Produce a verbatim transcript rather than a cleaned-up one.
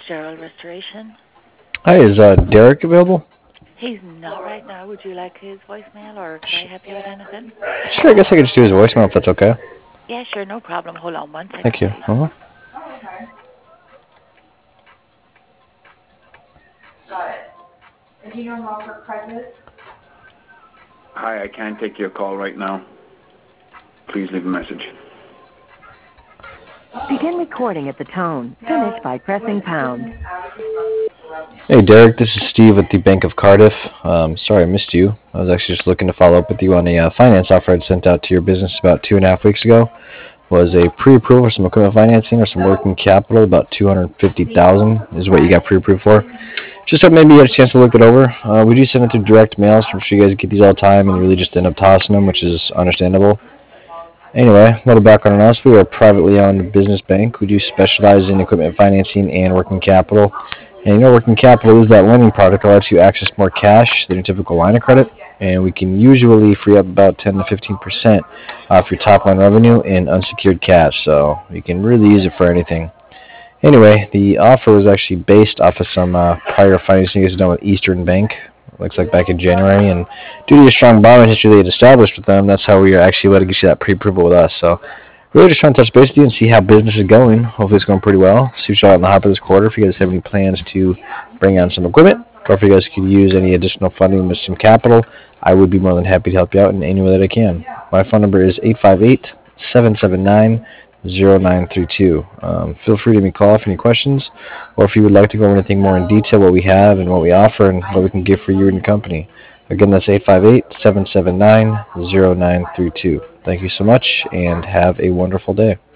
Gerald Restoration. Hi, is uh, Derek available? He's not right now. Would you like his voicemail or could I help you with anything? Sure, I guess I could just do his voicemail if that's okay. Yeah, sure, no problem. Hold on one Thank second, you. please. Uh-huh. Hi, I can't take your call right now. Please leave a message. Begin recording at the tone. Finish by pressing pound. Hey, Derek, this is Steve with the Bank of Cardiff. Um, sorry I missed you. I was actually just looking to follow up with you on a uh, finance offer I'd sent out to your business about two and a half weeks ago. Was a pre-approval for some equipment financing or some working capital, about two hundred fifty thousand dollars is what you got pre-approved for. Just thought maybe you had a chance to look it over. Uh, we do send it through direct mail, so I'm sure you guys get these all the time and you really just end up tossing them, which is understandable. Anyway, a little background on us. We are a privately owned business bank. We do specialize in equipment financing and working capital. And you know, working capital is that lending product that lets you access more cash than your typical line of credit. And we can usually free up about ten to fifteen percent off your top line revenue in unsecured cash. So you can really use it for anything. Anyway, the offer was actually based off of some uh, prior financing you guys done with Eastern Bank. Looks like back in January, and due to your strong borrowing history they had established with them, that's how we are actually able to get you that pre-approval with us. So, really just trying to touch base with you and see how business is going. Hopefully it's going pretty well. See what you out in the hopper this quarter if you guys have any plans to bring on some equipment, or if you guys could use any additional funding with some capital, I would be more than happy to help you out in any way that I can. My phone number is eight five eight, seven seven nine, zero nine three two. Um, feel free to give me a call if you have any questions, or if you would like to go over anything more in detail, what we have and what we offer and what we can give for you and your company. Again, that's eight five eight, seven seven nine, zero nine three two. Thank you so much, and have a wonderful day.